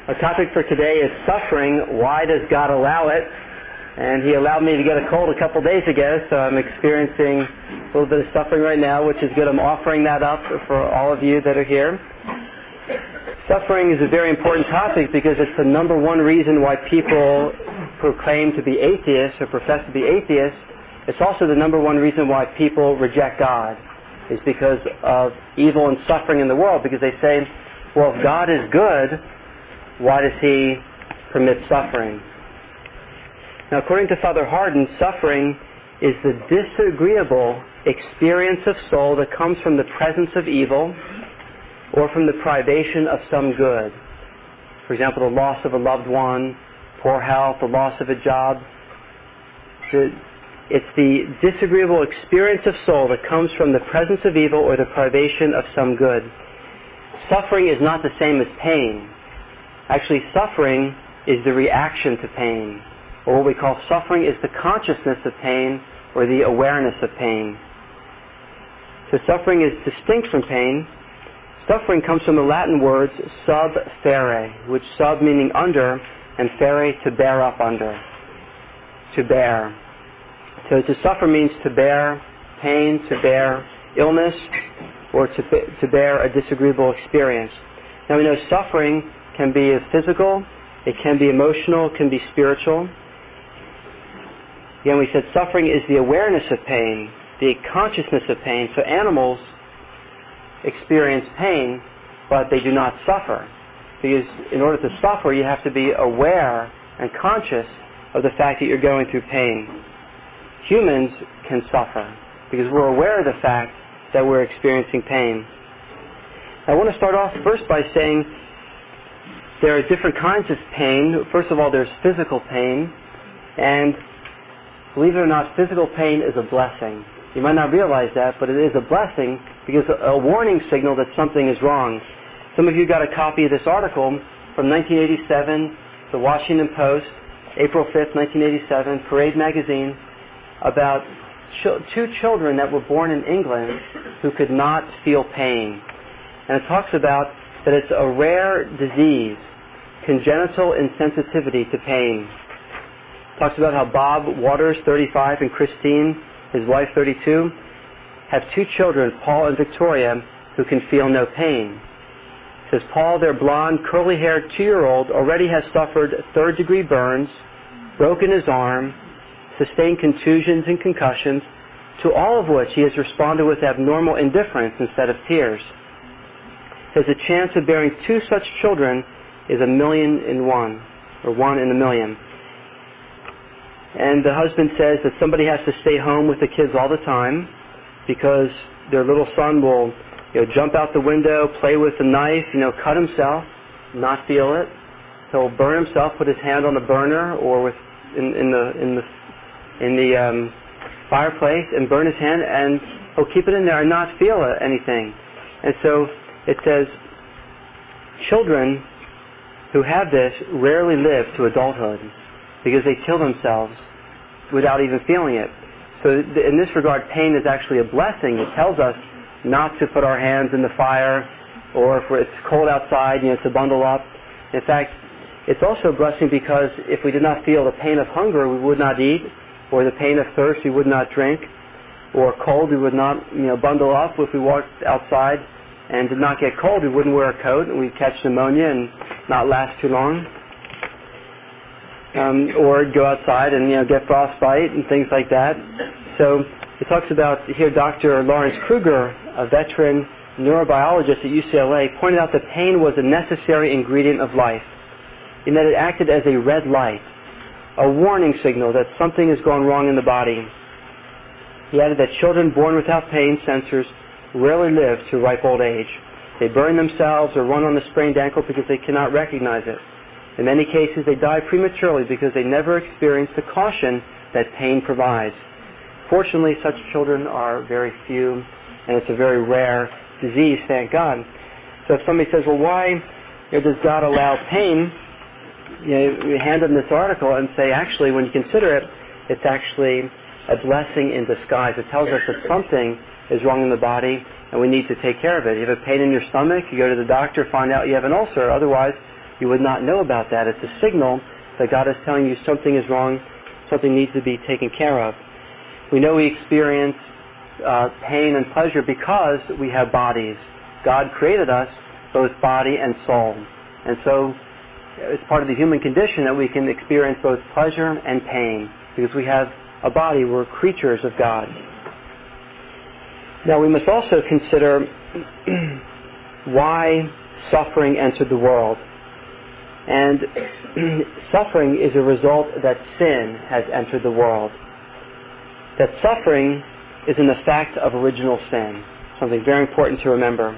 Our topic for today is suffering. Why does God allow it? And He allowed me to get a cold a couple days ago, so I'm experiencing a little bit of suffering right now, which is good. I'm offering that up for all of you that are here. Suffering is a very important topic because it's the number one reason why people proclaim to be atheists or profess to be atheists. It's also the number one reason why people reject God, is because of evil and suffering in the world, because they say, well, if God is good, why does He permit suffering? Now, according to Father Hardon, suffering is the disagreeable experience of soul that comes from the presence of evil or from the privation of some good. For example, the loss of a loved one, poor health, the loss of a job. It's the disagreeable experience of soul that comes from the presence of evil or the privation of some good. Suffering is not the same as pain. Actually, suffering is the reaction to pain. Or what we call suffering is the consciousness of pain or the awareness of pain. So suffering is distinct from pain. Suffering comes from the Latin words sub fere, which sub meaning under and fere to bear up under. To bear. So to suffer means to bear pain, to bear illness, or to bear a disagreeable experience. Now we know suffering can be physical, it can be emotional, it can be spiritual. Again, we said suffering is the awareness of pain, the consciousness of pain. So animals experience pain, but they do not suffer. Because in order to suffer, you have to be aware and conscious of the fact that you're going through pain. Humans can suffer because we're aware of the fact that we're experiencing pain. I want to start off first by saying there are different kinds of pain. First of all, there's physical pain, and believe it or not, physical pain is a blessing. You might not realize that, but it is a blessing because a warning signal that something is wrong. Some of you got a copy of this article from 1987, the Washington Post, April 5th, 1987, Parade magazine, about two children that were born in England who could not feel pain. And it talks about that it's a rare disease, congenital insensitivity to pain. It talks about how Bob Waters, 35, and Christine, his wife, 32, have two children, Paul and Victoria, who can feel no pain. It says Paul, their blonde, curly-haired 2-year-old, already has suffered third-degree burns, broken his arm, sustained contusions and concussions, to all of which he has responded with abnormal indifference instead of tears. It says the chance of bearing two such children is 1,000,000 in one, or 1 in 1,000,000. And the husband says that somebody has to stay home with the kids all the time because their little son will, jump out the window, play with a knife, cut himself, not feel it. He'll burn himself, put his hand on the burner or in the fireplace and burn his hand, and he'll keep it in there and not feel anything. And so it says children who have this rarely live to adulthood because they kill themselves without even feeling it. So in this regard, pain is actually a blessing. It tells us not to put our hands in the fire, or if it's cold outside, to bundle up. In fact, it's also a blessing because if we did not feel the pain of hunger, we would not eat, or the pain of thirst, we would not drink, or cold, we would not, bundle up. If we walked outside and did not get cold, we wouldn't wear a coat, and we'd catch pneumonia and not last too long. Or go outside and get frostbite and things like that. So it talks about here Dr. Lawrence Kruger, a veteran neurobiologist at UCLA, pointed out that pain was a necessary ingredient of life, in that it acted as a red light, a warning signal that something has gone wrong in the body. He added that children born without pain sensors rarely live to ripe old age. They burn themselves or run on a sprained ankle because they cannot recognize it. In many cases, they die prematurely because they never experienced the caution that pain provides. Fortunately, such children are very few, and it's a very rare disease, thank God. So if somebody says, well, why does God allow pain? We hand them this article and say, actually, when you consider it, it's actually a blessing in disguise. It tells us that something is wrong in the body, and we need to take care of it. You have a pain in your stomach, you go to the doctor, find out you have an ulcer. Otherwise, you would not know about that. It's a signal that God is telling you something is wrong, something needs to be taken care of. We know we experience pain and pleasure because we have bodies. God created us both body and soul. And so it's part of the human condition that we can experience both pleasure and pain because we have a body. We're creatures of God. Now we must also consider why suffering entered the world. And suffering is a result that sin has entered the world. That suffering is an effect of original sin. Something very important to remember.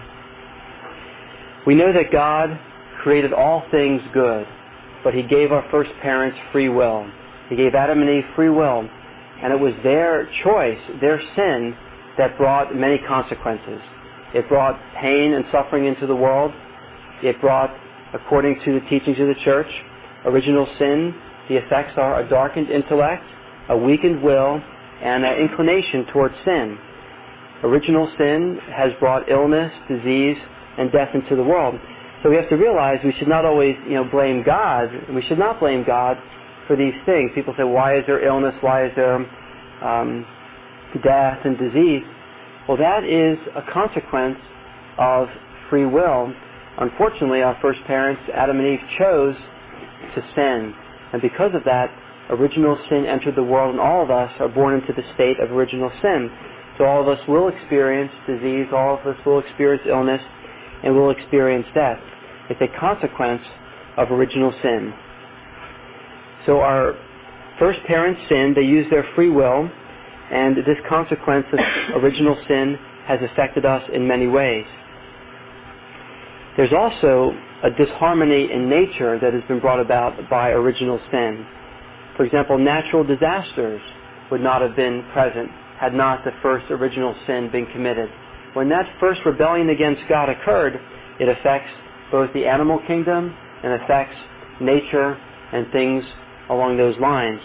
We know that God created all things good, but He gave our first parents free will. He gave Adam and Eve free will, and it was their choice, their sin, that brought many consequences. It brought pain and suffering into the world. It brought, according to the teachings of the church, original sin. The effects are a darkened intellect, a weakened will, and an inclination towards sin. Original sin has brought illness, disease, and death into the world. So we have to realize we should not always, blame God. We should not blame God for these things. People say, why is there illness? Why is there death and disease? Well, that is a consequence of free will. Unfortunately, our first parents, Adam and Eve, chose to sin. And because of that, original sin entered the world, and all of us are born into the state of original sin. So all of us will experience disease, all of us will experience illness, and will experience death. It's a consequence of original sin. So our first parents sinned, they used their free will, and this consequence of original sin has affected us in many ways. There's also a disharmony in nature that has been brought about by original sin. For example, natural disasters would not have been present had not the first original sin been committed. When that first rebellion against God occurred, it affects both the animal kingdom and affects nature and things along those lines.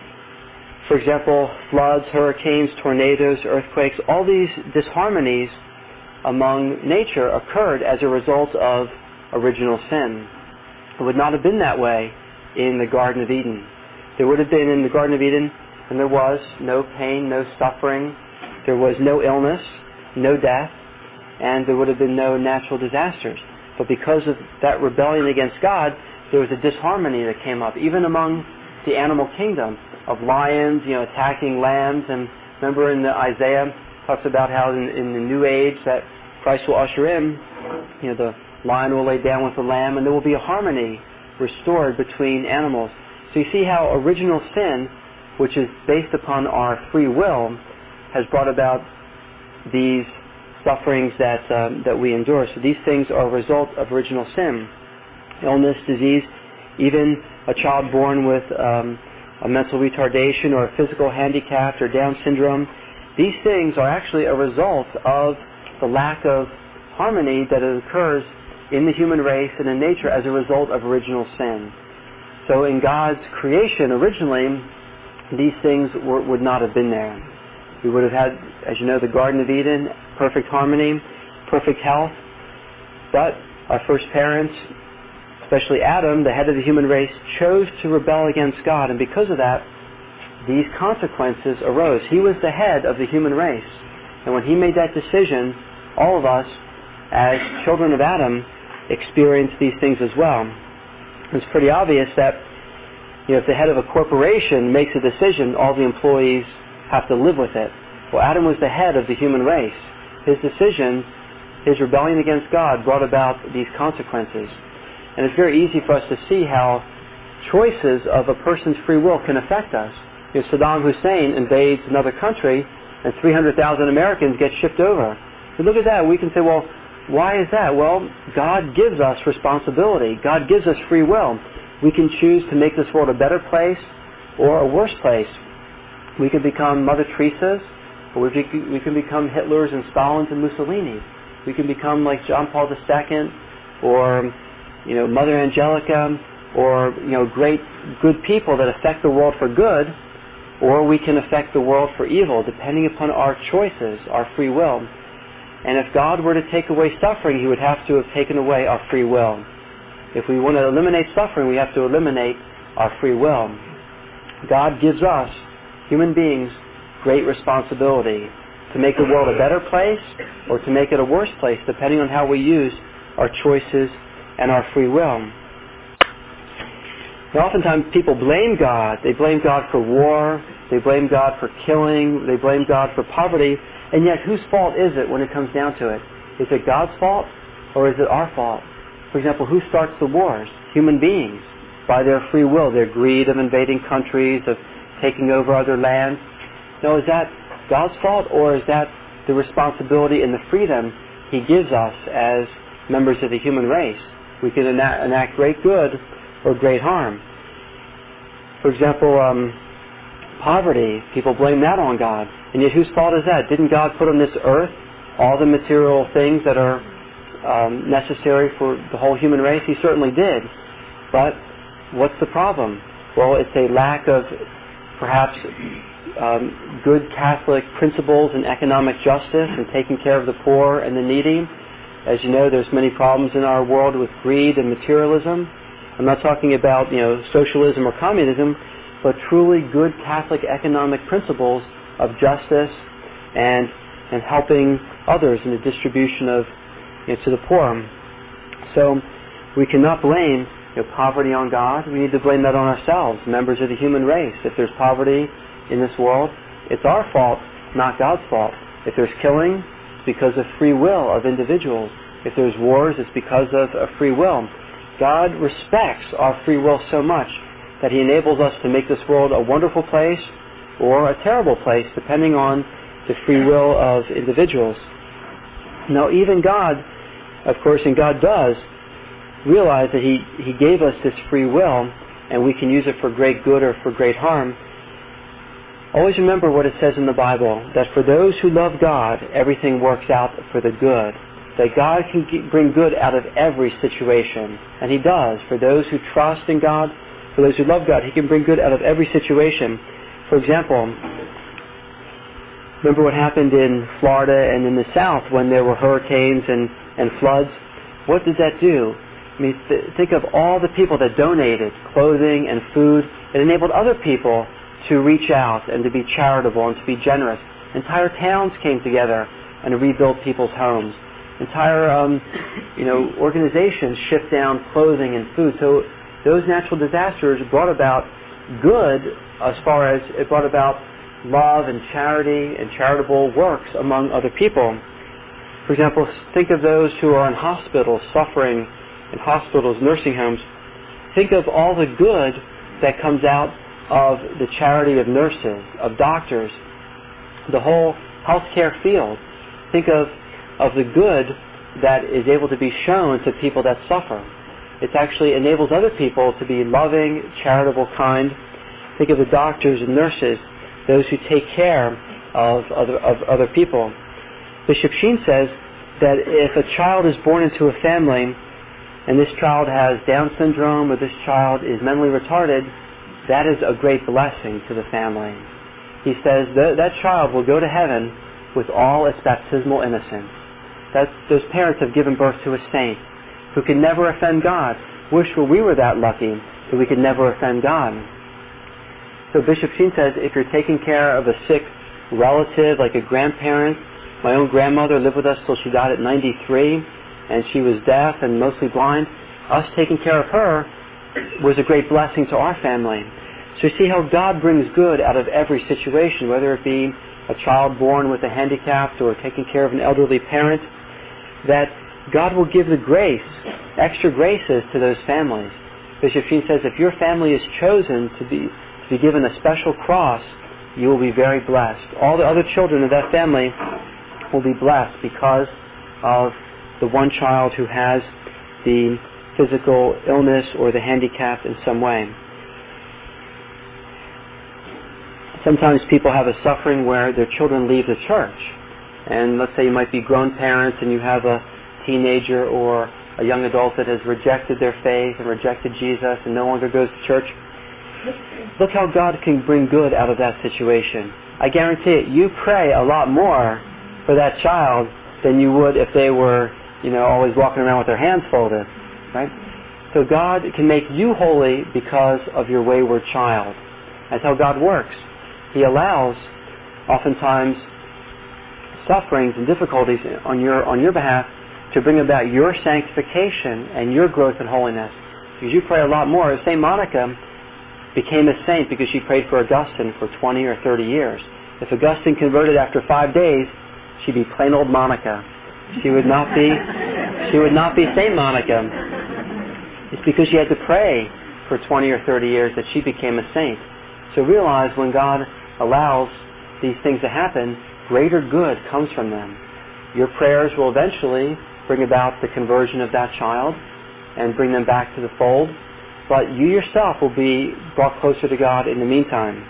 For example, floods, hurricanes, tornadoes, earthquakes, all these disharmonies among nature occurred as a result of original sin. It would not have been that way in the Garden of Eden. There would have been in the Garden of Eden, and there was no pain, no suffering, there was no illness, no death, and there would have been no natural disasters. But because of that rebellion against God, there was a disharmony that came up, even among the animal kingdom, of lions, attacking lambs. And remember in Isaiah, talks about how in the new age that Christ will usher in, the lion will lay down with the lamb, and there will be a harmony restored between animals. So you see how original sin, which is based upon our free will, has brought about these sufferings that we endure. So these things are a result of original sin. Illness, disease, even a child born with a mental retardation or a physical handicap or Down syndrome, these things are actually a result of the lack of harmony that occurs in the human race and in nature as a result of original sin. So in God's creation, originally, these things would not have been there. We would have had, as you know, the Garden of Eden, perfect harmony, perfect health. But our first parents, especially Adam, the head of the human race, chose to rebel against God. And because of that, these consequences arose. He was the head of the human race. And when he made that decision, all of us, as children of Adam, experienced these things as well. It's pretty obvious that if the head of a corporation makes a decision, all the employees have to live with it. Well, Adam was the head of the human race. His decision, his rebellion against God, brought about these consequences. And it's very easy for us to see how choices of a person's free will can affect us. If Saddam Hussein invades another country and 300,000 Americans get shipped over, and look at that, we can say, well, why is that? Well, God gives us responsibility. God gives us free will. We can choose to make this world a better place or a worse place. We can become Mother Teresa's, or we can become Hitlers and Stalins and Mussolini's. We can become like John Paul II, or Mother Angelica, or great good people that affect the world for good, or we can affect the world for evil, depending upon our choices, our free will. And if God were to take away suffering, He would have to have taken away our free will. If we want to eliminate suffering, we have to eliminate our free will. God gives us, human beings, great responsibility to make the world a better place or to make it a worse place, depending on how we use our choices and our free will. Now, oftentimes people blame God. They blame God for war. They blame God for killing. They blame God for poverty. And yet, whose fault is it when it comes down to it? Is it God's fault or is it our fault? For example, who starts the wars? Human beings, by their free will, their greed of invading countries, of taking over other lands. Now, is that God's fault, or is that the responsibility and the freedom He gives us as members of the human race? We can enact great good or great harm. For example, poverty, people blame that on God. And yet whose fault is that? Didn't God put on this earth all the material things that are necessary for the whole human race? He certainly did. But what's the problem? Well, it's a lack of perhaps good Catholic principles and economic justice and taking care of the poor and the needy. As you know, there's many problems in our world with greed and materialism. I'm not talking about, socialism or communism, but truly good Catholic economic principles of justice and helping others in the distribution of to the poor. So we cannot blame poverty on God. We need to blame that on ourselves, members of the human race. If there's poverty in this world, it's our fault, not God's fault. If there's killing, it's because of free will of individuals. If there's wars, it's because of free will. God respects our free will so much that He enables us to make this world a wonderful place or a terrible place, depending on the free will of individuals. Now, even God, of course, and God does realize that He gave us this free will, and we can use it for great good or for great harm. Always remember what it says in the Bible, that for those who love God, everything works out for the good. That God can bring good out of every situation. And He does. For those who trust in God, for those who love God, He can bring good out of every situation. For example, remember what happened in Florida and in the South when there were hurricanes and floods? What did that do? I mean, think of all the people that donated clothing and food. It enabled other people to reach out and to be charitable and to be generous. Entire towns came together and rebuilt people's homes. Entire organizations shipped down clothing and food. So those natural disasters brought about good as far as it brought about love and charity and charitable works among other people. For example, think of those who are in hospitals, suffering in hospitals, nursing homes. Think of all the good that comes out of the charity of nurses, of doctors, the whole healthcare field. Think of the good that is able to be shown to people that suffer. It actually enables other people to be loving, charitable, kind. Think of the doctors and nurses, those who take care of other people. Bishop Sheen says that if a child is born into a family and this child has Down syndrome or this child is mentally retarded, that is a great blessing to the family. He says that child will go to heaven with all its baptismal innocence. Those parents have given birth to a saint who can never offend God. Wish we were that lucky that we could never offend God. So Bishop Sheen says if you're taking care of a sick relative, like a grandparent, my own grandmother lived with us till she died at 93, and she was deaf and mostly blind. Us taking care of her was a great blessing to our family. So you see how God brings good out of every situation, whether it be a child born with a handicap or taking care of an elderly parent, that God will give the grace, extra graces to those families. Bishop Sheen says if your family is chosen to be given a special cross, you will be very blessed. All the other children of that family will be blessed because of the one child who has the physical illness or the handicap in some way. Sometimes people have a suffering where their children leave the church. And let's say you might be grown parents and you have a teenager or a young adult that has rejected their faith and rejected Jesus and no longer goes to church. Look how God can bring good out of that situation. I guarantee it, you pray a lot more for that child than you would if they were, always walking around with their hands folded. Right? So God can make you holy because of your wayward child. That's how God works. He allows, oftentimes, sufferings and difficulties on your behalf to bring about your sanctification and your growth in holiness. Because you pray a lot more. St. Monica became a saint because she prayed for Augustine for 20 or 30 years. If Augustine converted after 5 days, she'd be plain old Monica. She would not be St. Monica. It's because she had to pray for 20 or 30 years that she became a saint. So realize when God allows these things to happen, greater good comes from them. Your prayers will eventually bring about the conversion of that child and bring them back to the fold, but you yourself will be brought closer to God in the meantime.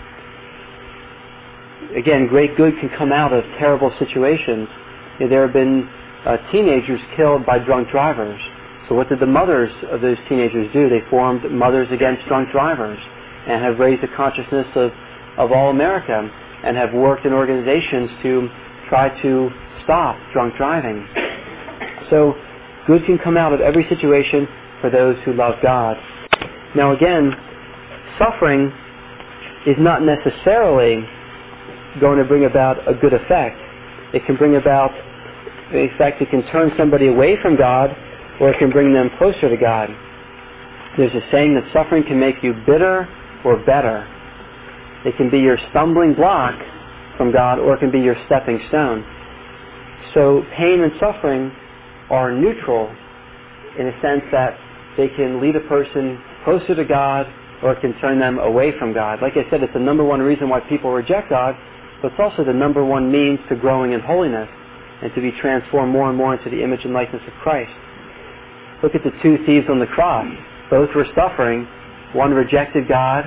Again, great good can come out of terrible situations. There have been teenagers killed by drunk drivers. So what did the mothers of those teenagers do? They formed Mothers Against Drunk Drivers and have raised the consciousness of all America and have worked in organizations to try to stop drunk driving. So good can come out of every situation for those who love God. Now again, suffering is not necessarily going to bring about a good effect. It can bring about, in fact, it can turn somebody away from God, or it can bring them closer to God. There's a saying that suffering can make you bitter or better. It can be your stumbling block from God, or it can be your stepping stone. So pain and suffering are neutral in a sense that they can lead a person closer to God, or it can turn them away from God. Like I said, it's the number one reason why people reject God, but it's also the number one means to growing in holiness and to be transformed more and more into the image and likeness of Christ. Look at the two thieves on the cross. Both were suffering. One rejected God.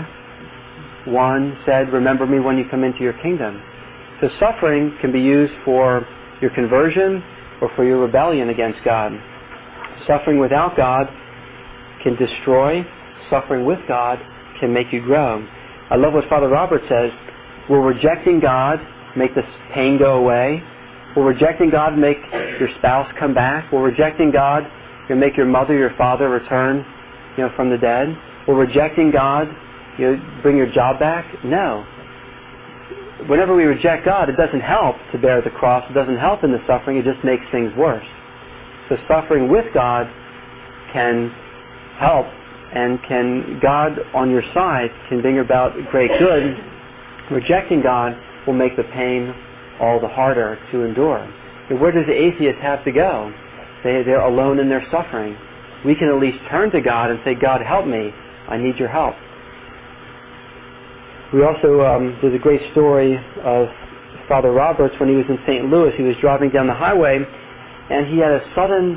One said, "Remember me when you come into your kingdom." So suffering can be used for your conversion or for your rebellion against God. Suffering without God can destroy. Suffering with God can make you grow. I love what Father Robert says. Will rejecting God make this pain go away? Will rejecting God make your spouse come back? Will rejecting God make your mother, your father return, from the dead? Will rejecting God, bring your job back? No. Whenever we reject God, it doesn't help to bear the cross. It doesn't help in the suffering. It just makes things worse. So suffering with God can help, and God on your side can bring about great good. Rejecting God will make the pain all the harder to endure. Where does the atheist have to go? They're alone in their suffering. We can at least turn to God and say, "God, help me. I need your help." We also, there's a great story of Father Roberts when he was in St. Louis. He was driving down the highway, and he had a sudden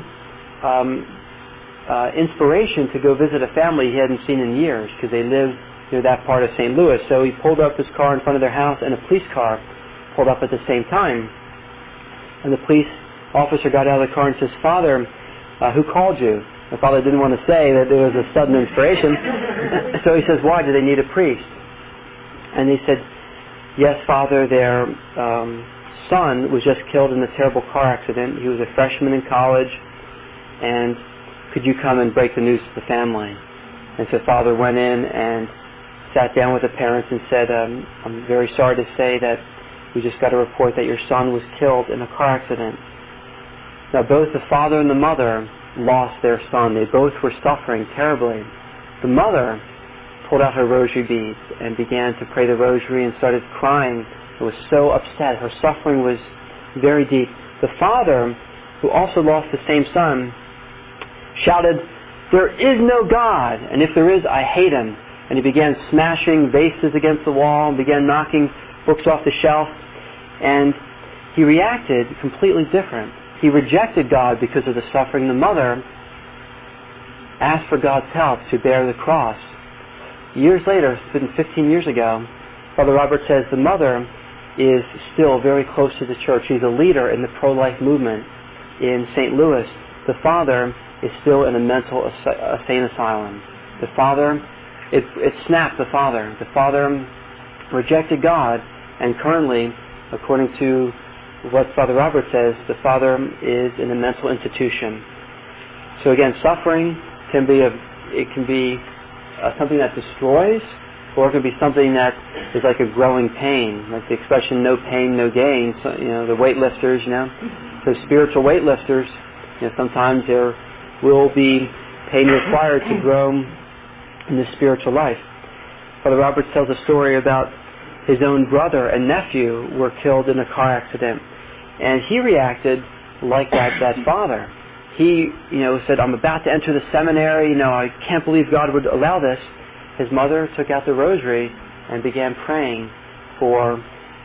inspiration to go visit a family he hadn't seen in years, because they lived near that part of St. Louis. So he pulled up his car in front of their house, and a police car pulled up at the same time. And the police officer got out of the car and says, "Father, who called you?" The father didn't want to say that there was a sudden inspiration. So he says, "Why? Do they need a priest?" And he said, "Yes, Father, their son was just killed in a terrible car accident. He was a freshman in college, and could you come and break the news to the family?" And so Father went in and sat down with the parents and said, "I'm very sorry to say that we just got a report that your son was killed in a car accident." Now both the father and the mother lost their son. They both were suffering terribly. The mother pulled out her rosary beads and began to pray the rosary and started crying. She was so upset. Her suffering was very deep. The father, who also lost the same son, shouted, "There is no God, and if there is, I hate him." And he began smashing vases against the wall and began knocking books off the shelf. And he reacted completely different. He rejected God because of the suffering. The mother asked for God's help to bear the cross. Years later, it's been 15 years ago, Father Robert says the mother is still very close to the church. She's a leader in the pro-life movement in St. Louis. The father is still in a mental insane asylum. The father, it snapped the father. The father rejected God, and currently, according to what Father Robert says, the father is in a mental institution. So again, suffering can be of it can be something that destroys, or it can be something that is like a growing pain, like the expression "no pain, no gain." So, the weightlifters, so spiritual weightlifters, sometimes there will be pain required to grow in the spiritual life. Father Roberts tells a story about his own brother and nephew were killed in a car accident, and he reacted like that father. He, said, "I'm about to enter the seminary. I can't believe God would allow this." His mother took out the rosary and began praying for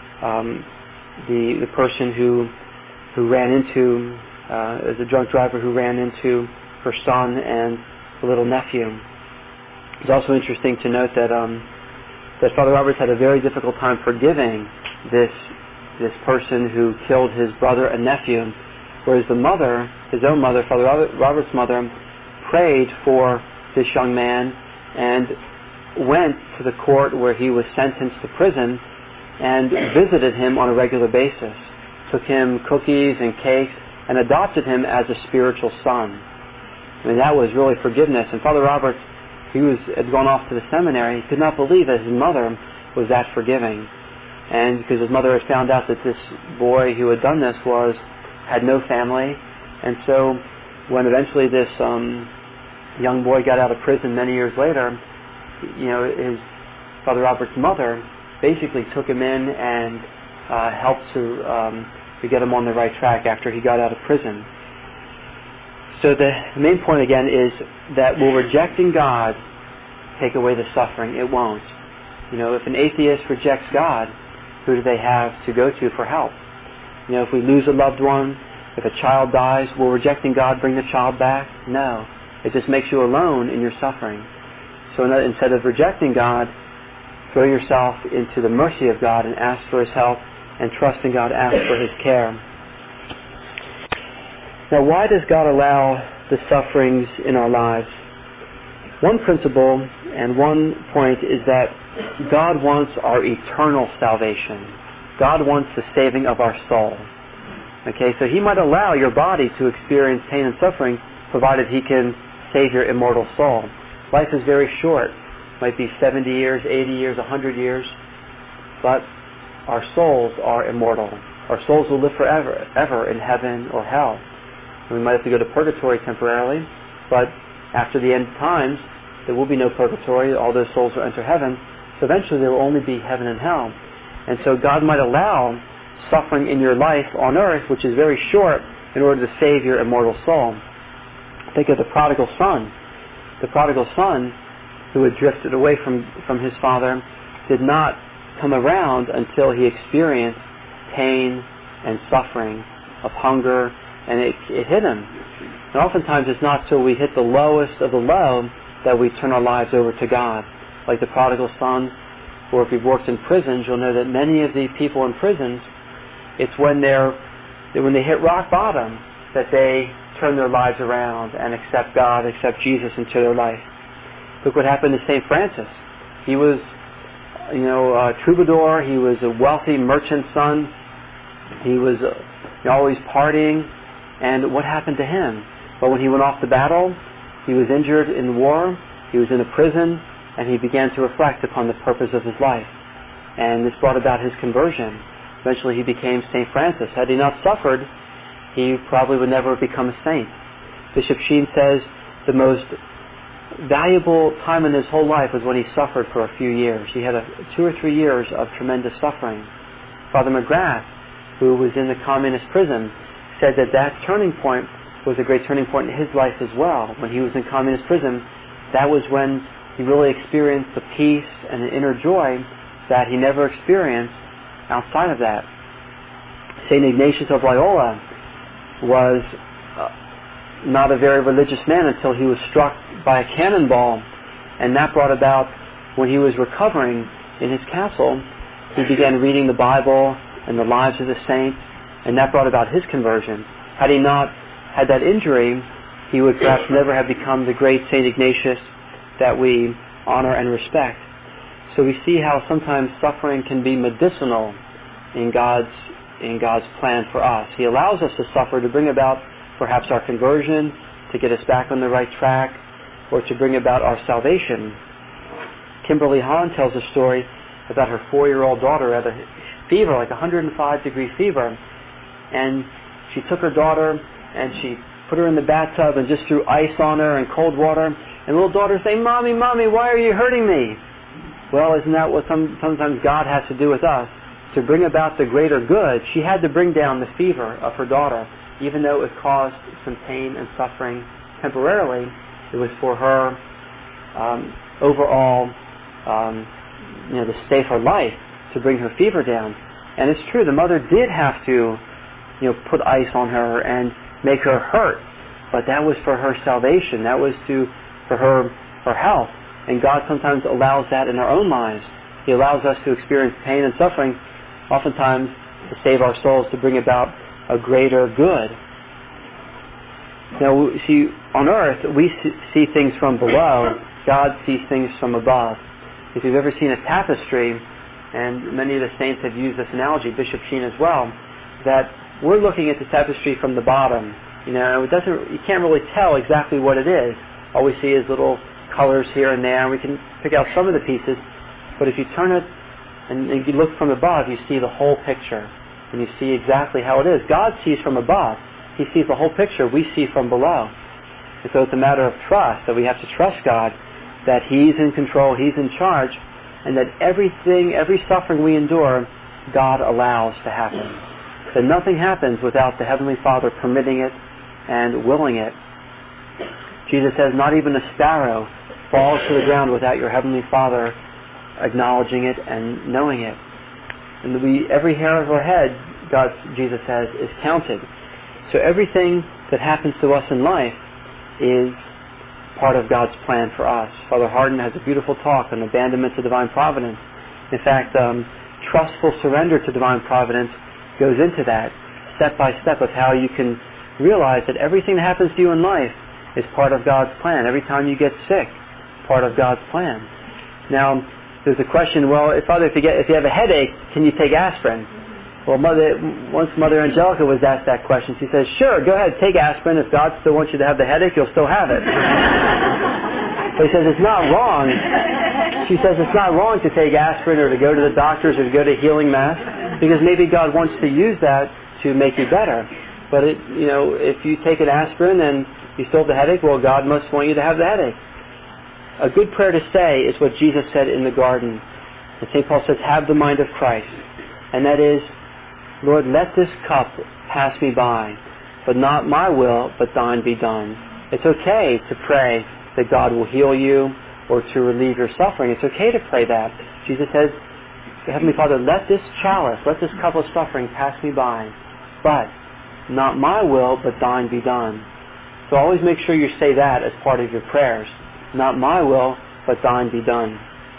the person who ran into, as a drunk driver who ran into her son and the little nephew. It's also interesting to note that Father Roberts had a very difficult time forgiving this person who killed his brother and nephew, whereas the mother, his own mother, Father Robert's mother, prayed for this young man and went to the court where he was sentenced to prison and visited him on a regular basis, took him cookies and cakes, and adopted him as a spiritual son. That was really forgiveness. And Father Roberts, he had gone off to the seminary. He could not believe that his mother was that forgiving. And because his mother had found out that this boy who had done this had no family. And so when eventually this young boy got out of prison many years later, his Father Robert's mother basically took him in and helped to get him on the right track after he got out of prison. So the main point again is that will rejecting God take away the suffering? It won't. If an atheist rejects God, who do they have to go to for help? If we lose a loved one, if a child dies, will rejecting God bring the child back? No. It just makes you alone in your suffering. So instead of rejecting God, throw yourself into the mercy of God and ask for His help, and trust in God, ask for His care. Now, why does God allow the sufferings in our lives? One principle and one point is that God wants our eternal salvation. God wants the saving of our soul. Okay, so He might allow your body to experience pain and suffering, provided He can save your immortal soul. Life is very short. It might be 70 years, 80 years, 100 years. But our souls are immortal. Our souls will live forever, ever in heaven or hell. And we might have to go to purgatory temporarily, but after the end of times, there will be no purgatory. All those souls will enter heaven. So eventually there will only be heaven and hell. And so God might allow suffering in your life on earth, which is very short, in order to save your immortal soul. Think of the prodigal son. The prodigal son, who had drifted away from his father, did not come around until he experienced pain and suffering of hunger, and it hit him. And oftentimes it's not till we hit the lowest of the low that we turn our lives over to God. Like the prodigal son, or if you've worked in prisons, you'll know that many of the people in prisons, it's when they hit rock bottom that they turn their lives around and accept God, accept Jesus into their life. Look what happened to St. Francis. He was, a troubadour. He was a wealthy merchant's son. He was always partying. And what happened to him? Well, when he went off to battle, he was injured in war. He was in a prison, and he began to reflect upon the purpose of his life. And this brought about his conversion. Eventually he became St. Francis. Had he not suffered, he probably would never have become a saint. Bishop Sheen says the most valuable time in his whole life was when he suffered for a few years. He had 2 or 3 years of tremendous suffering. Father McGrath, who was in the communist prison, said that turning point was a great turning point in his life as well. When he was in communist prison, that was when he really experienced the peace and the inner joy that he never experienced outside of that. St. Ignatius of Loyola was not a very religious man until he was struck by a cannonball, and that brought about, when he was recovering in his castle, he began reading the Bible and the lives of the saints, and that brought about his conversion. Had he not had that injury, he would perhaps never have become the great St. Ignatius that we honor and respect. So we see how sometimes suffering can be medicinal in God's plan for us. He allows us to suffer to bring about perhaps our conversion, to get us back on the right track, or to bring about our salvation. Kimberly Hahn tells a story about her 4-year-old daughter had a fever, like 105-degree fever, and she took her daughter and she put her in the bathtub and just threw ice on her and cold water, and the little daughter saying, "Mommy, Mommy, why are you hurting me?" Well, isn't that what sometimes God has to do with us? To bring about the greater good, she had to bring down the fever of her daughter, even though it caused some pain and suffering temporarily. It was for her overall, to save her life, to bring her fever down. And it's true, the mother did have to, put ice on her and make her hurt, but that was for her salvation. That was for her health. And God sometimes allows that in our own lives. He allows us to experience pain and suffering, oftentimes to save our souls, to bring about a greater good. Now, see, on earth, we see things from below. God sees things from above. If you've ever seen a tapestry, and many of the saints have used this analogy, Bishop Sheen as well, that we're looking at the tapestry from the bottom. You can't really tell exactly what it is. All we see is little colors here and there, and we can pick out some of the pieces. But if you turn it and you look from above, you see the whole picture, and you see exactly how it is. God sees from above. He sees the whole picture. We see from below. And so it's a matter of trust, that we have to trust God, that He's in control, He's in charge, and that every suffering we endure, God allows to happen. That nothing happens without the Heavenly Father permitting it and willing it. Jesus says, not even a sparrow falls to the ground without your Heavenly Father acknowledging it and knowing it. And every hair of our head, Jesus says, is counted. So everything that happens to us in life is part of God's plan for us. Father Hardin has a beautiful talk on abandonment to divine providence. In fact, trustful surrender to divine providence goes into that, step by step, of how you can realize that everything that happens to you in life is part of God's plan. Every time you get sick, part of God's plan. Now, there's a question, well, Father, if you have a headache, can you take aspirin? Well, once Mother Angelica was asked that question, she says, sure, go ahead, take aspirin. If God still wants you to have the headache, you'll still have it. But he says it's not wrong. She says it's not wrong to take aspirin or to go to the doctors or to go to healing mass, because maybe God wants to use that to make you better. But if you take an aspirin and you still have the headache, well, God must want you to have the headache. A good prayer to say is what Jesus said in the garden. And St. Paul says, have the mind of Christ. And that is, Lord, let this cup pass me by, but not my will, but thine be done. It's okay to pray that God will heal you or to relieve your suffering. It's okay to pray that. Jesus says, Heavenly Father, let this chalice, let this cup of suffering pass me by, but not my will, but thine be done. So always make sure you say that as part of your prayers. Not my will, but thine be done.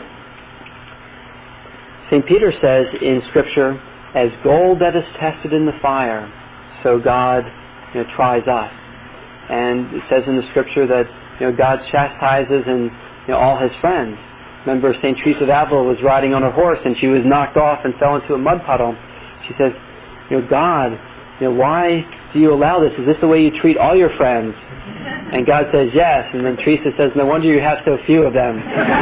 St. Peter says in Scripture, as gold that is tested in the fire, so God tries us. And it says in the Scripture that God chastises all His friends. Remember, St. Teresa of Avila was riding on a horse and she was knocked off and fell into a mud puddle. She says, God, why do you allow this? Is this the way you treat all your friends? And God says, yes. And then Teresa says, no wonder you have so few of them.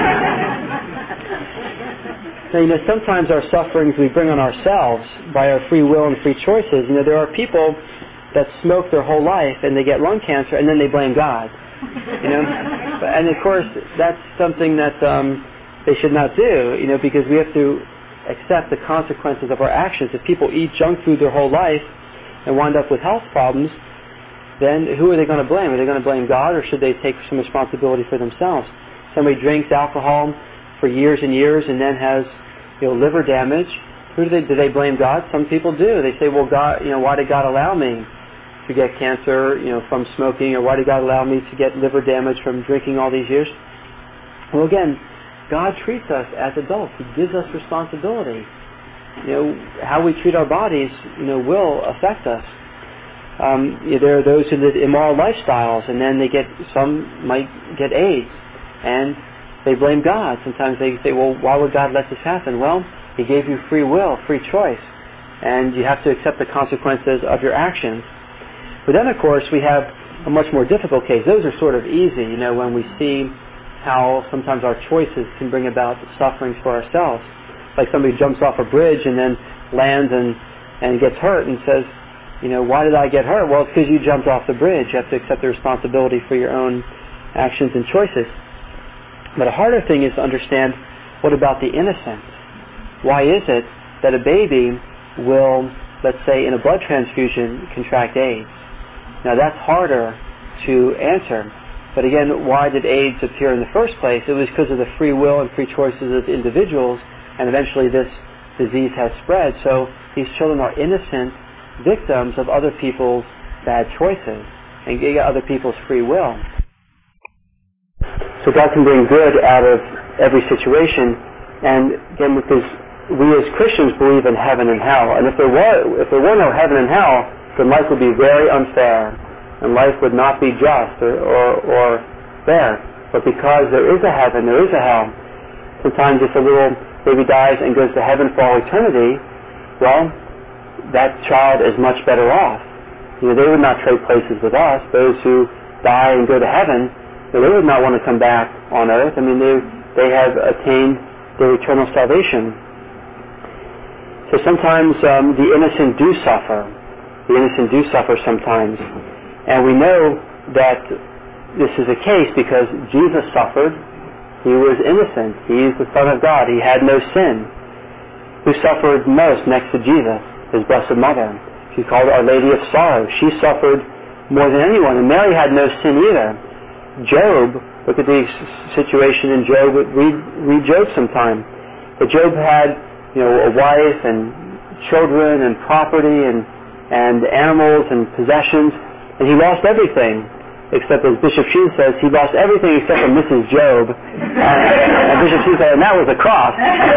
Now, sometimes our sufferings we bring on ourselves by our free will and free choices. There are people that smoke their whole life and they get lung cancer and then they blame God. And of course, that's something that they should not do, because we have to accept the consequences of our actions. If people eat junk food their whole life and wind up with health problems, then who are they going to blame? Are they going to blame God, or should they take some responsibility for themselves? Somebody drinks alcohol for years and years and then has liver damage. Do they blame God? Some people do. They say, well, God, why did God allow me to get cancer, from smoking, or why did God allow me to get liver damage from drinking all these years? Well, again, God treats us as adults. He gives us responsibility. How we treat our bodies, will affect us. There are those who live immoral lifestyles, and then some might get AIDS, and they blame God. Sometimes they say, well, why would God let this happen? Well, He gave you free will, free choice, and you have to accept the consequences of your actions. But then, of course, we have a much more difficult case. Those are sort of easy, when we see how sometimes our choices can bring about sufferings for ourselves. Like somebody jumps off a bridge and then lands and gets hurt and says, why did I get hurt? Well, it's because you jumped off the bridge. You have to accept the responsibility for your own actions and choices. But a harder thing is to understand, what about the innocent? Why is it that a baby will, let's say, in a blood transfusion, contract AIDS? Now that's harder to answer. But again, why did AIDS appear in the first place? It was because of the free will and free choices of individuals, and eventually this disease has spread. So these children are innocent victims of other people's bad choices and other people's free will. So God can bring good out of every situation. And again, because we as Christians believe in heaven and hell, and if there were no heaven and hell, then life would be very unfair, and life would not be just or fair. But because there is a heaven, there is a hell, sometimes if a little baby dies and goes to heaven for all eternity, well, that child is much better off. They would not trade places with us. Those who die and go to heaven, they would not want to come back on earth. They have attained their eternal salvation. So sometimes the innocent do suffer. The innocent do suffer sometimes. And we know that this is the case because Jesus suffered. He was innocent. He is the Son of God. He had no sin. Who suffered most next to Jesus? His Blessed Mother. She's called Our Lady of Sorrow. She suffered more than anyone. And Mary had no sin either. Job, look at the situation in Job. Read Job sometime. But Job had, a wife and children and property and animals and possessions, and he lost everything. Except, as Bishop Sheen says, he lost everything except for Mrs. Job. And Bishop Sheen said, and that was the cross.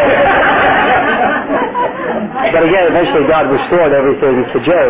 But again, eventually God restored everything to Job.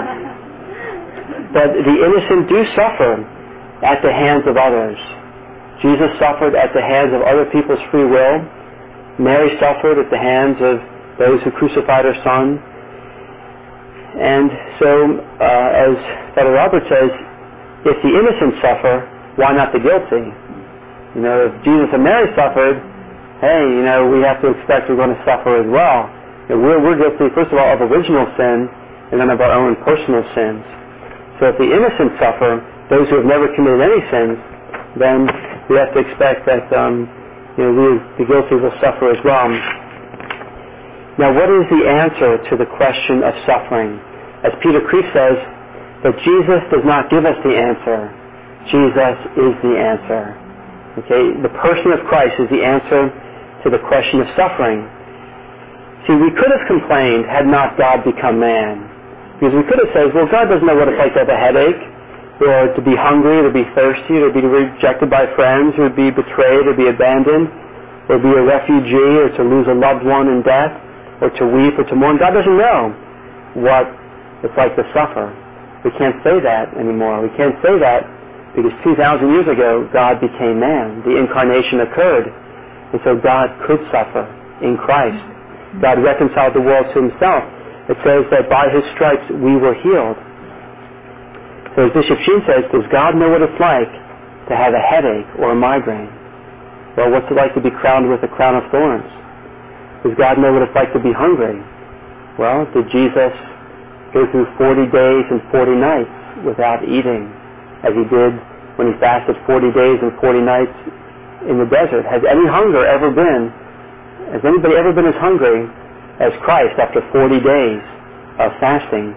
But the innocent do suffer at the hands of others. Jesus suffered at the hands of other people's free will. Mary suffered at the hands of those who crucified her Son. And so, as Father Robert says, if the innocent suffer, why not the guilty? If Jesus and Mary suffered, hey, we have to expect we're going to suffer as well. We're guilty, first of all, of original sin, and then of our own personal sins. So if the innocent suffer, those who have never committed any sins, then we have to expect that the guilty will suffer as well. Now, what is the answer to the question of suffering? As Peter Kreeft says, but Jesus does not give us the answer. Jesus is the answer. Okay, the person of Christ is the answer to the question of suffering. See, we could have complained had not God become man. Because we could have said, well, God doesn't know what it's like to have a headache, or to be hungry, or to be thirsty, or to be rejected by friends, or to be betrayed, or be abandoned, or be a refugee, or to lose a loved one in death, or to weep, or to mourn. God doesn't know what it's like to suffer. We can't say that anymore. We can't say that because 2,000 years ago, God became man. The incarnation occurred. And so God could suffer in Christ. God reconciled the world to himself. It says that by his stripes we were healed. So as Bishop Sheen says, does God know what it's like to have a headache or a migraine? Well, what's it like to be crowned with a crown of thorns? Does God know what it's like to be hungry? Well, did Jesus go through 40 days and 40 nights without eating, as he did when he fasted 40 days and 40 nights in the desert? Has anybody ever been as hungry as Christ after 40 days of fasting?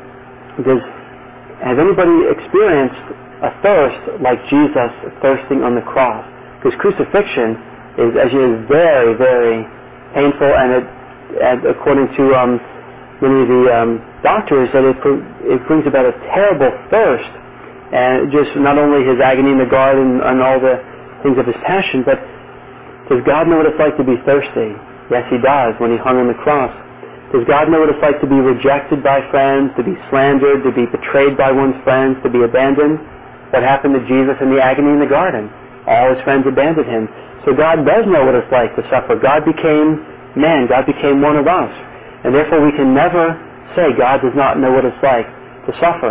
Has anybody experienced a thirst like Jesus thirsting on the cross? Because crucifixion is very, very painful, and according to many of the doctors, that it brings about a terrible thirst, and just not only his agony in the garden and all the things of his passion, but does God know what it's like to be thirsty? Yes, he does when he hung on the cross. Does God know what it's like to be rejected by friends, to be slandered, to be betrayed by one's friends, to be abandoned? What happened to Jesus in the agony in the garden? All his friends abandoned him. So God does know what it's like to suffer. God became man. God became one of us. And therefore we can never say God does not know what it's like to suffer.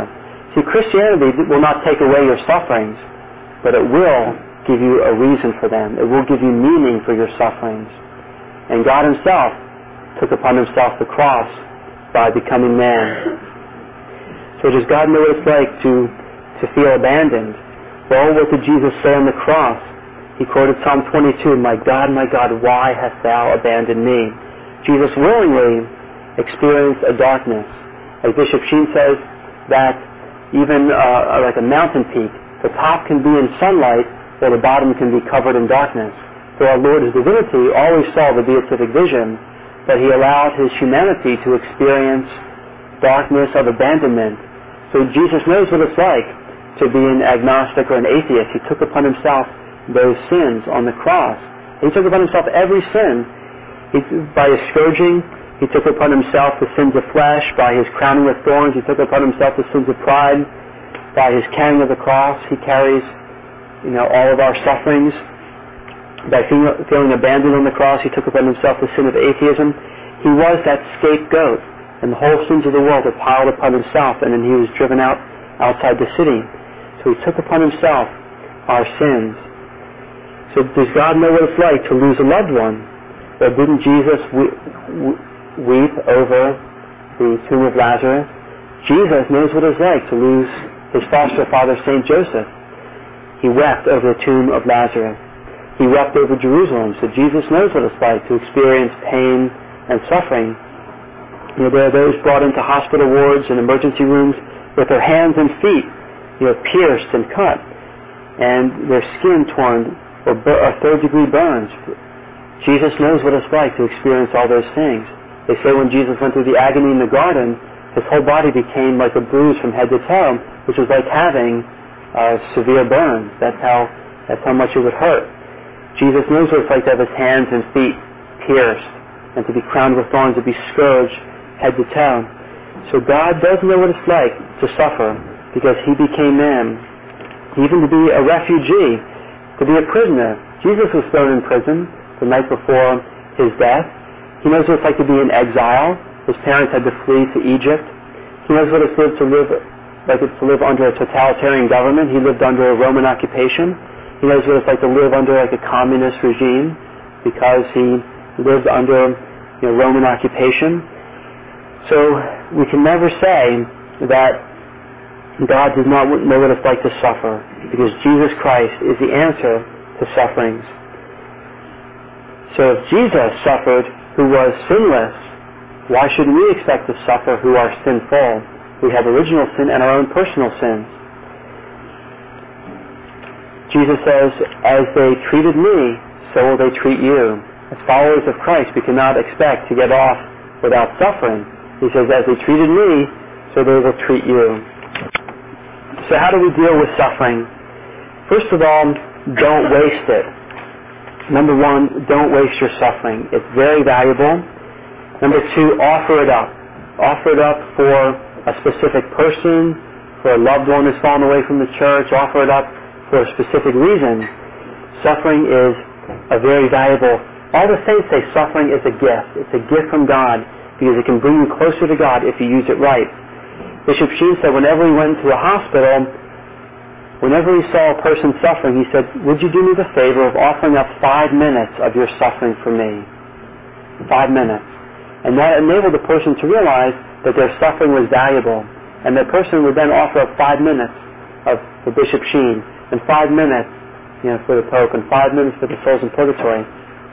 See, Christianity will not take away your sufferings, but it will give you a reason for them. It will give you meaning for your sufferings. And God himself took upon himself the cross by becoming man. So does God know what it's like to feel abandoned? Well, what did Jesus say on the cross? He quoted Psalm 22, my God, why hast thou abandoned me? Jesus willingly experienced a darkness. As Bishop Sheen says, that even like a mountain peak, the top can be in sunlight, while the bottom can be covered in darkness. So our Lord, his divinity, always saw the beatific vision, but he allowed his humanity to experience darkness of abandonment. So Jesus knows what it's like to be an agnostic or an atheist. He took upon himself those sins on the cross. He took upon himself every sin. By his scourging, he took upon himself the sins of flesh. By his crowning with thorns, he took upon himself the sins of pride. By his carrying of the cross, he carries, all of our sufferings. By feeling abandoned on the cross, he took upon himself the sin of atheism. He was that scapegoat, and the whole sins of the world were piled upon himself, and then he was driven outside the city. So he took upon himself our sins. So does God know what it's like to lose a loved one? Or didn't Jesus weep over the tomb of Lazarus? Jesus knows what it's like to lose his foster father, St. Joseph. He wept over the tomb of Lazarus. He wept over Jerusalem. So Jesus knows what it's like to experience pain and suffering. There are those brought into hospital wards and emergency rooms with their hands and feet, pierced and cut, and their skin torn or third-degree burns. Jesus knows what it's like to experience all those things. They say when Jesus went through the agony in the garden, his whole body became like a bruise from head to toe, which was like having severe burns. That's how much it would hurt. Jesus knows what it's like to have his hands and feet pierced and to be crowned with thorns, to be scourged head to toe. So God does know what it's like to suffer because he became man. Even to be a refugee, to be a prisoner. Jesus was thrown in prison the night before his death. He knows what it's like to be in exile. His parents had to flee to Egypt. He knows what it's like to live under a totalitarian government. He lived under a Roman occupation. He knows what it's like to live under like a communist regime because he lived under Roman occupation. So we can never say that God does not know what it's like to suffer, because Jesus Christ is the answer to sufferings. So if Jesus suffered who was sinless, why should we expect to suffer who are sinful? We have original sin and our own personal sins. Jesus says, as they treated me, so will they treat you. As followers of Christ, we cannot expect to get off without suffering. He says, as they treated me, so they will treat you. So how do we deal with suffering? First of all, don't waste it. Number one, don't waste your suffering. It's very valuable. Number two, offer it up. Offer it up for a specific person, for a loved one who's fallen away from the church. Offer it up for a specific reason. Suffering is a very valuable. All the saints say suffering is a gift. It's a gift from God because it can bring you closer to God if you use it right. Bishop Sheen said whenever he went to a hospital, whenever he saw a person suffering, he said, would you do me the favor of offering up 5 minutes of your suffering for me? 5 minutes. And that enabled the person to realize that their suffering was valuable. And the person would then offer up 5 minutes for Bishop Sheen, and 5 minutes for the Pope, and 5 minutes for the souls in purgatory.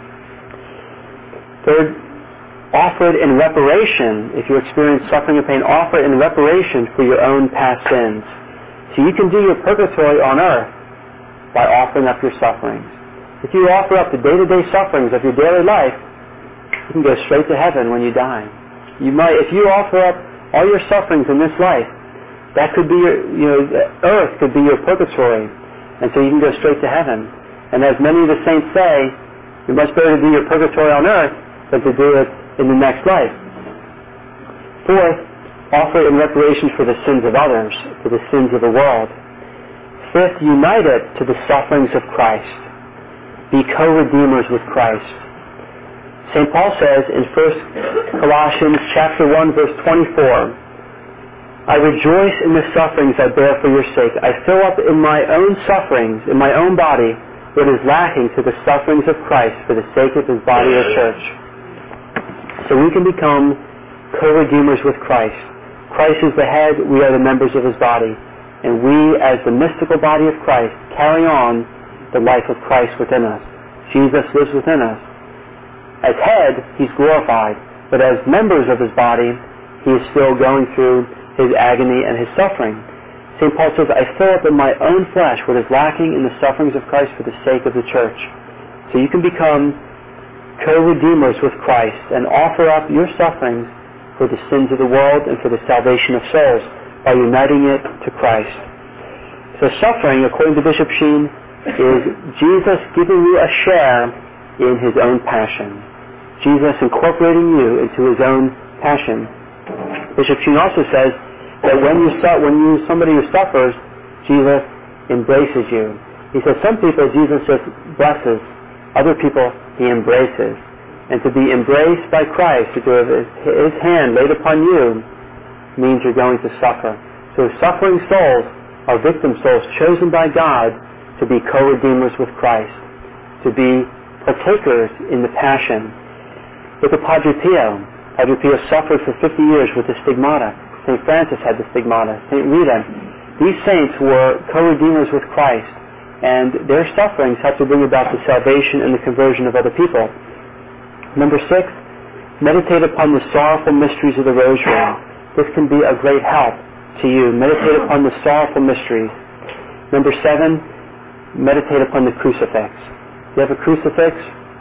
Third, offer it in reparation. If you experience suffering and pain, offer it in reparation for your own past sins. So you can do your purgatory on earth by offering up your sufferings. If you offer up the day-to-day sufferings of your daily life, you can go straight to heaven when you die. If you offer up all your sufferings in this life, that could be earth could be your purgatory, and so you can go straight to heaven. And as many of the saints say, it's much better to do your purgatory on earth than to do it in the next life. Fourth, offer it in reparation for the sins of others, for the sins of the world. Fifth, unite it to the sufferings of Christ. Be co-redeemers with Christ. St. Paul says in 1 Colossians chapter 1, verse 24, I rejoice in the sufferings I bear for your sake. I fill up in my own sufferings, in my own body, what is lacking to the sufferings of Christ for the sake of his body, the church. So we can become co-redeemers with Christ. Christ is the head, we are the members of his body. And we, as the mystical body of Christ, carry on the life of Christ within us. Jesus lives within us. As head, he's glorified, but as members of his body, he is still going through his agony and his suffering. St. Paul says, I fill up in my own flesh what is lacking in the sufferings of Christ for the sake of the church. So you can become co-redeemers with Christ and offer up your sufferings for the sins of the world and for the salvation of souls by uniting it to Christ. So suffering, according to Bishop Sheen, is Jesus giving you a share in his own passion. Jesus incorporating you into his own passion. Bishop Sheen also says that when somebody who suffers, Jesus embraces you. He says some people Jesus just blesses, other people he embraces. And to be embraced by Christ, to have his hand laid upon you, means you're going to suffer. So suffering souls are victim souls chosen by God to be co-redeemers with Christ, to be partakers in the passion. Look at Padre Pio. Padre Pio suffered for 50 years with the stigmata. St. Francis had the stigmata. St. Rita. These saints were co-redeemers with Christ, and their sufferings have to bring about the salvation and the conversion of other people. Number 6, meditate upon the sorrowful mysteries of the Rosary. This can be a great help to you. Meditate upon the sorrowful mysteries. Number 7, meditate upon the crucifix. You have a crucifix?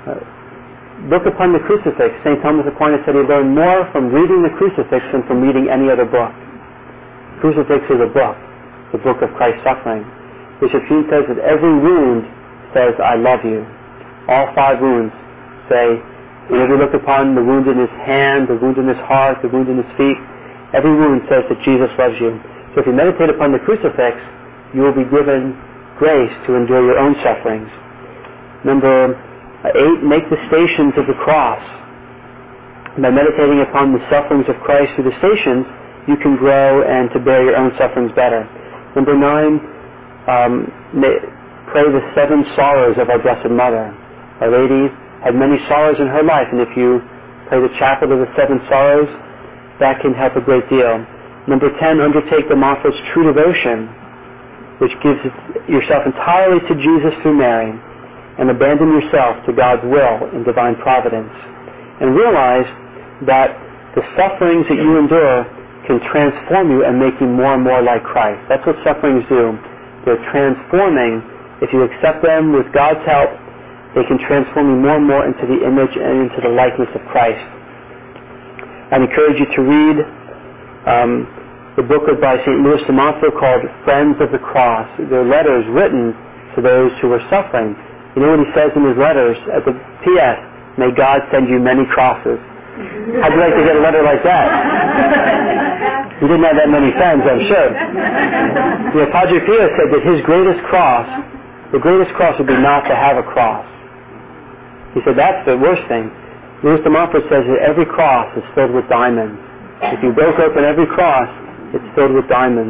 Look upon the crucifix. St. Thomas Aquinas said he learned more from reading the crucifix than from reading any other book. Crucifix is a book, the book of Christ's suffering. Bishop Sheen says that every wound says, I love you. All 5 wounds say, whenever you look upon the wound in his hand, the wound in his heart, the wound in his feet, every wound says that Jesus loves you. So if you meditate upon the crucifix, you will be given grace to endure your own sufferings. Number 8, make the stations of the cross. By meditating upon the sufferings of Christ through the stations, you can grow and to bear your own sufferings better. Number 9, pray the 7 sorrows of our Blessed Mother. Our Lady had many sorrows in her life, and if you pray the chaplet of the 7 sorrows, that can help a great deal. Number 10, undertake the Moffat's true devotion, which gives yourself entirely to Jesus through Mary, and abandon yourself to God's will in divine providence. And realize that the sufferings that you endure can transform you and make you more and more like Christ. That's what sufferings do. They're transforming. If you accept them with God's help, they can transform you more and more into the image and into the likeness of Christ. I'd encourage you to read the book by St. Louis de Montfort called Friends of the Cross. They're letters written to those who are suffering. You know what he says in his letters at the P.S., may God send you many crosses. How'd you like to get a letter like that? He didn't have that many friends, I'm sure. You know, Padre Pio said that his greatest cross, the greatest cross would be not to have a cross. He said that's the worst thing. Louis de Montfort says that every cross is filled with diamonds. If you broke open every cross, it's filled with diamonds.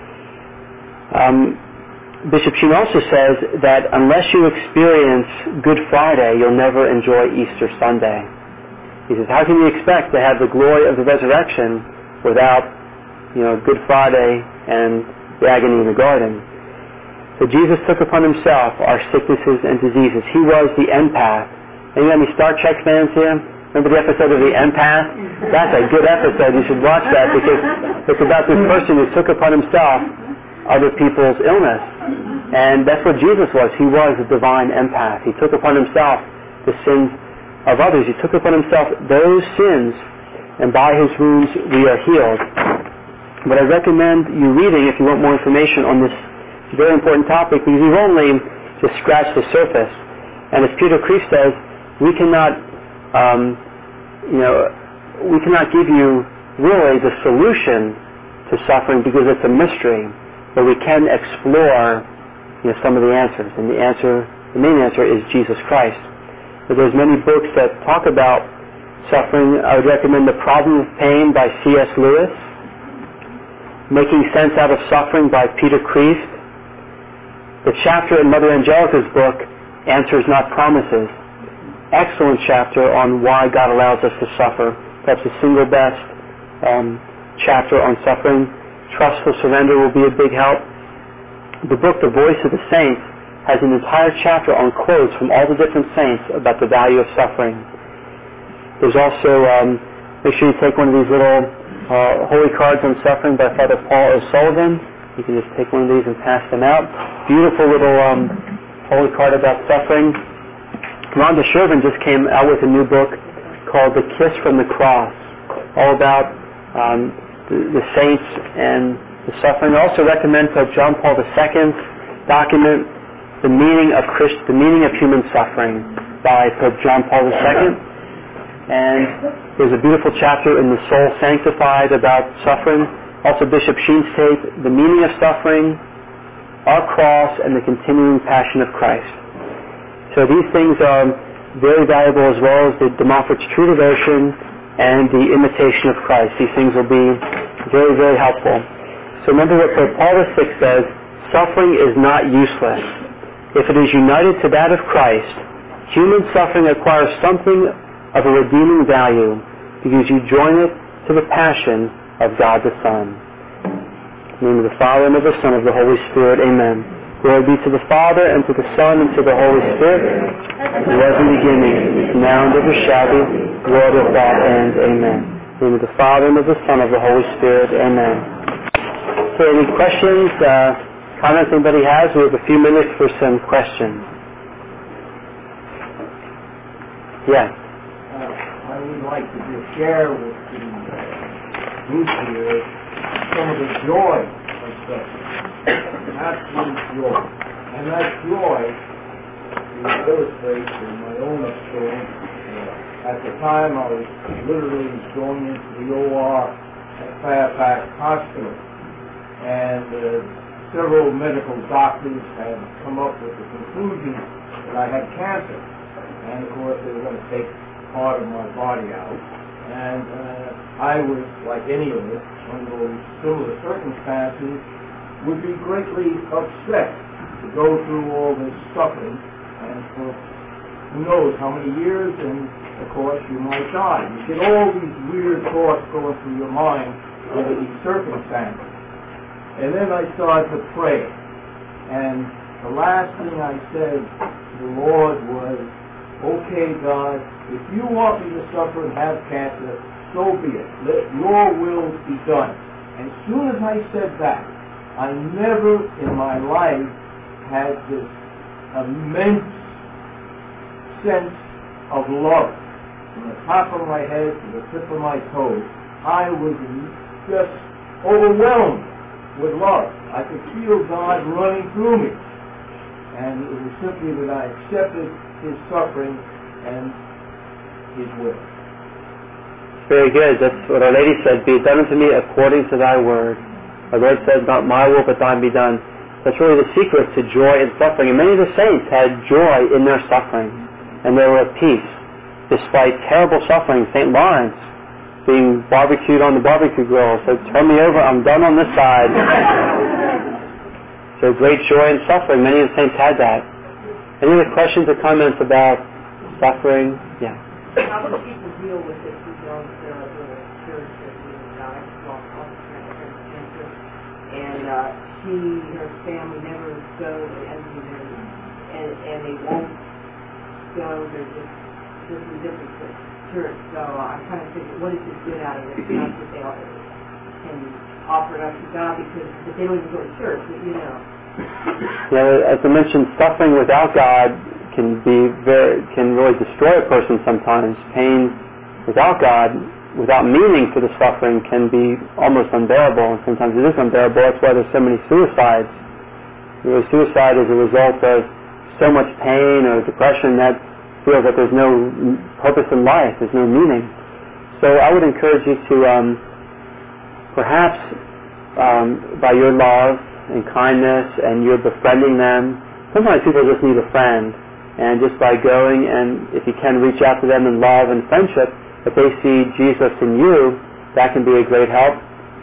Bishop Sheen also says that unless you experience Good Friday, you'll never enjoy Easter Sunday. He says, how can you expect to have the glory of the resurrection without, Good Friday and the agony in the garden? So Jesus took upon himself our sicknesses and diseases. He was the empath. And you have any Star Trek fans here? Remember the episode of The Empath? That's a good episode. You should watch that because it's about this person who took upon himself other people's illness. And that's what Jesus was. He was a divine empath. He took upon himself the sins of others. He took upon himself those sins, and by his wounds we are healed. But I recommend you reading if you want more information on this very important topic, because we've only just scratched the surface. And as Peter Kreeft says, we cannot give you really the solution to suffering because it's a mystery, but we can explore some of the answers. And the main answer is Jesus Christ. But there's many books that talk about suffering. I would recommend The Problem of Pain by C.S. Lewis. Making Sense Out of Suffering by Peter Kreeft. The chapter in Mother Angelica's book, Answers Not Promises. Excellent chapter on why God allows us to suffer. Perhaps the single best chapter on suffering. Trustful Surrender will be a big help. The book, The Voice of the Saints, has an entire chapter on quotes from all the different saints about the value of suffering. There's also, make sure you take one of these little holy cards on suffering by Father Paul O'Sullivan. You can just take one of these and pass them out. Beautiful little holy card about suffering. Rhonda Shervin just came out with a new book called The Kiss from the Cross, all about the saints and the suffering. I also recommend Pope John Paul II's document, The Meaning of Human Suffering by Pope John Paul II. And there's a beautiful chapter in The Soul Sanctified about suffering. Also Bishop Sheen's tape, The Meaning of Suffering, Our Cross, and the Continuing Passion of Christ. So these things are very valuable, as well as the De Montfort's True Devotion and the Imitation of Christ. These things will be very, very helpful. So remember what Pope Paul VI says, suffering is not useless. If it is united to that of Christ, human suffering acquires something of a redeeming value because you join it to the passion of God the Son. In the name of the Father, and of the Son, and of the Holy Spirit. Amen. Glory be to the Father, and to the Son, and to the Holy Spirit, as it was in the beginning, is now, and ever shall be, world without end. Amen. In the name of the Father, and of the Son, and of the Holy Spirit. Amen. So any questions, comments anybody has? We have a few minutes for some questions. Yeah. I would like to just share with the group here some of the joy of suffering. Absolute joy. And that joy is illustrated in my own experience. At the time, I was literally going into the OR at Fairfax Hospital, and several medical doctors had come up with the conclusion that I had cancer. And of course, they were going to take part of my body out. And I was, like any of us, under those similar circumstances, would be greatly upset to go through all this suffering, and for who knows how many years, and of course you might die. You get all these weird thoughts going through your mind under these circumstances. And then I started to pray, and the last thing I said to the Lord was, okay, God, if you want me to suffer and have cancer, so be it. Let your will be done. And as soon as I said that, I never in my life had this immense sense of love. From the top of my head to the tip of my toes, I was just overwhelmed with love. I could feel God running through me. And it was simply that I accepted His suffering and His will. Very good. That's what Our Lady said, be it done unto me according to thy word. Our Lord says, not my will, but thine be done. That's really the secret to joy in suffering. And many of the saints had joy in their suffering, and they were at peace, despite terrible suffering. St. Lawrence being barbecued on the barbecue grill said, turn me over, I'm done on this side. So great joy in suffering. Many of the saints had that. Any other questions or comments about suffering? Yeah. How do people deal with it who don't the church that I lost all the cancer, and her family never go, and they won't go, they're just indifferent to church. So I kind of figured, what is this good out of it? Not that they can offer it up to God, but they don't even go to church, you know. Yeah, as I mentioned, suffering without God can really destroy a person sometimes. Pain without God, without meaning for the suffering, can be almost unbearable, and sometimes it is unbearable. That's why there's so many suicides. Suicide is a result of so much pain or depression that feels that there's no purpose in life, there's no meaning. So I would encourage you to perhaps by your love and kindness and you're befriending them. Sometimes people just need a friend, and just by going and if you can reach out to them in love and friendship, if they see Jesus in you, that can be a great help.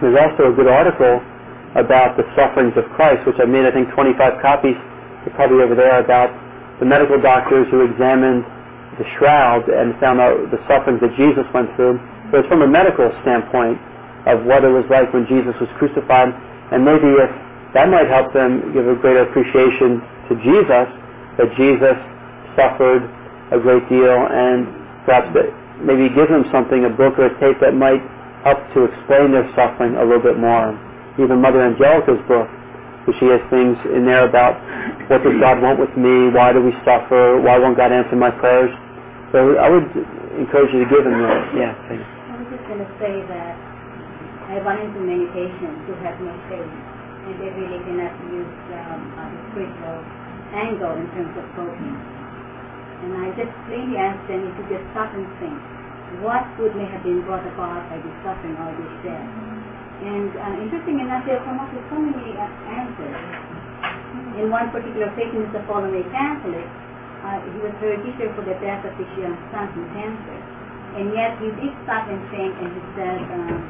There's also a good article about the sufferings of Christ, which I made, I think, 25 copies. They're probably over there, about the medical doctors who examined the shroud and found out the sufferings that Jesus went through. So it's from a medical standpoint of what it was like when Jesus was crucified, and maybe if that might help them give a greater appreciation to Jesus, that Jesus suffered a great deal, and perhaps maybe give them something, a book or a tape that might help to explain their suffering a little bit more. Even Mother Angelica's book, where she has things in there about what does God want with me, why do we suffer, why won't God answer my prayers. So I would encourage you to give them that. Yeah, thanks. I was just going to say that I run into many patients who have no faith, and they really cannot use the spiritual angle in terms of coping. And I just plainly ask them if you just stop and think, what good may have been brought about by this suffering or this death? And interesting enough, they'll come up with so many answers. In one particular patient is a fallen Catholic. He was hereditary for the death of his young son from cancer. And yet he did stop and think, and he said,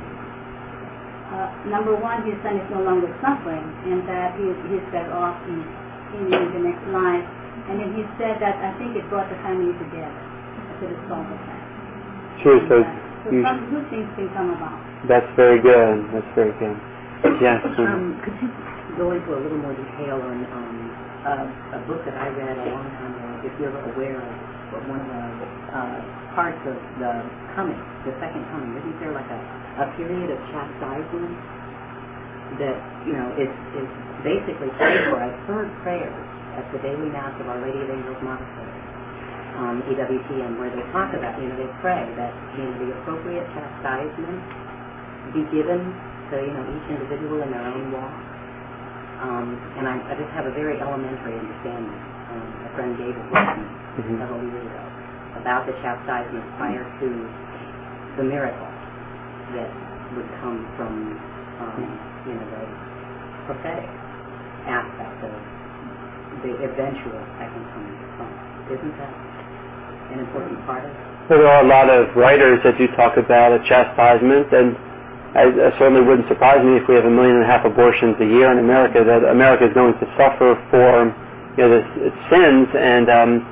number one, his son is no longer suffering, and that he's better off in the next life. And then he said that I think it brought the family together as a result of that. Sure, so some good things can come about. That's very good. That's very good. Yes. Could you go into a little more detail on a book that I read a long time ago, if you're aware of one of the parts of the coming, the second coming? Isn't there like a period of chastisement that, is basically prayed for? I've heard prayers at the daily Mass of Our Lady of Angels Monastery, EWTN, where they talk about, they pray that, the appropriate chastisement be given to, each individual in their own walk. And I just have a very elementary understanding. A friend gave it to me several years ago about the chastisement prior to the miracle that would come from, the prophetic aspect of the eventual second coming of Christ. Isn't that an important part of it? Well, there are a lot of writers that do talk about a chastisement, and it certainly wouldn't surprise me if we have 1.5 million abortions a year in America, that America is going to suffer for its sins, and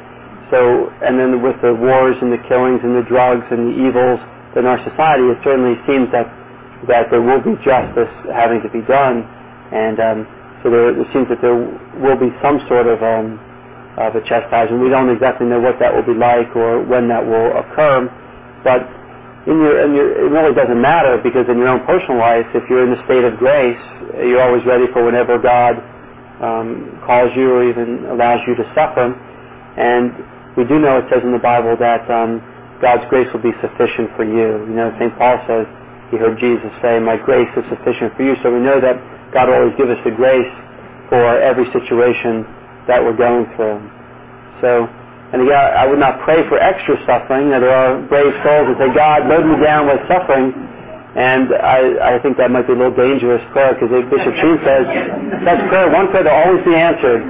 then with the wars and the killings and the drugs and the evils in our society, it certainly seems that there will be justice having to be done, and so it seems that there will be some sort of a chastisement. We don't exactly know what that will be like or when that will occur, but it really doesn't matter, because in your own personal life, if you're in the state of grace, you're always ready for whenever God calls you or even allows you to suffer. And we do know it says in the Bible that God's grace will be sufficient for you. St. Paul says, he heard Jesus say, my grace is sufficient for you. So we know that God will always give us the grace for every situation that we're going through. And again, I would not pray for extra suffering. There are brave souls that say, God, load me down with suffering. And I think that might be a little dangerous prayer, because Bishop Sheen says, that's prayer, one prayer to always be answered.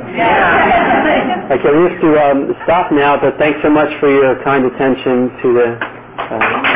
Okay, we have to stop now, but thanks so much for your kind attention to the